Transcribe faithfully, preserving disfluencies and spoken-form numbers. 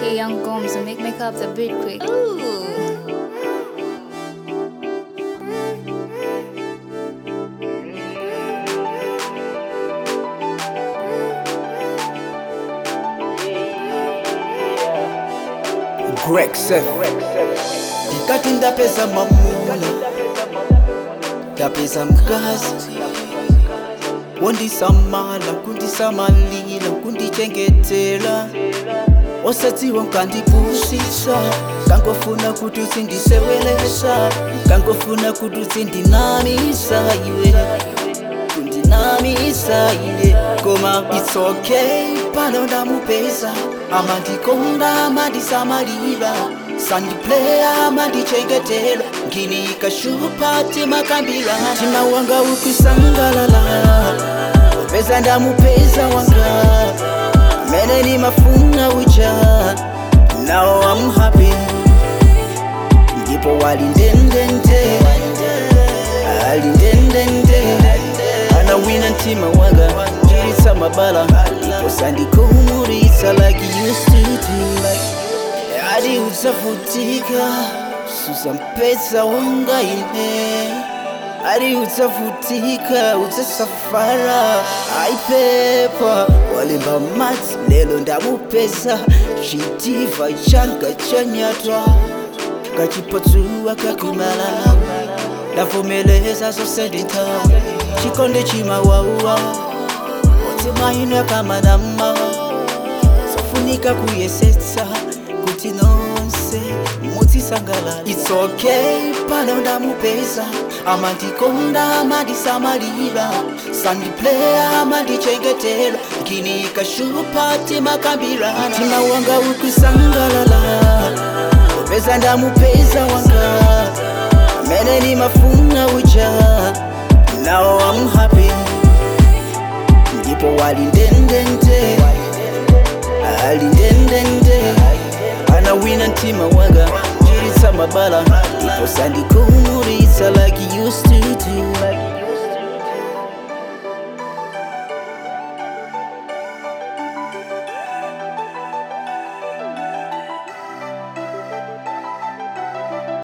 Hey, young Gomes, so make make up the beat quick. Ooh. Greg Seth Ikati ndapeza mamuna Ndapeza mkazi Wondisamala, kundisamalila, kundichengetela Osatiwa nkandipusisa Kankofuna kuti utsindisewelesa Kankofuna kuti utsindinamisa iwe Kundinamisa iwe Koma it's okay, pano ndamupeza Amandikonda, amandisamalila Sandiplaya, amandichengetela Ngini ikashupa tima kambila Tima wanga ukusangalala Upeza ndamupeza wanga Mene ni mafuna uja Now I'm happy Ndipo walindendende Alindendende Anawina ntima wanga Jirisa mabala Ndipo sandikumurisa like you used to do Adi utafutika Susa mpesa wanga ine Adi utafutika utasafara Aipepa Walimba mati lelo ndamupesa Chitiva changa chanyatwa Kachipatua kakumala Ndafumeleza so sendita Chikonde chima waua Ote mahino kama nama Sofunika kuyesetsa Kuti nonse Muti sangalala It's okay Pano ndamupeza Amandikonda amandisamalila Sandiplaya amandichengetela Ngini ikashupa tima kambila Tima wanga ukusangalala Upeza ndamupeza wanga Mene ni mafuna uja Now I'm happy Ndipo walindendende Alindendende Anawina ntima wanga Jirisa mabala Ndipo sandikumurisa like you used to do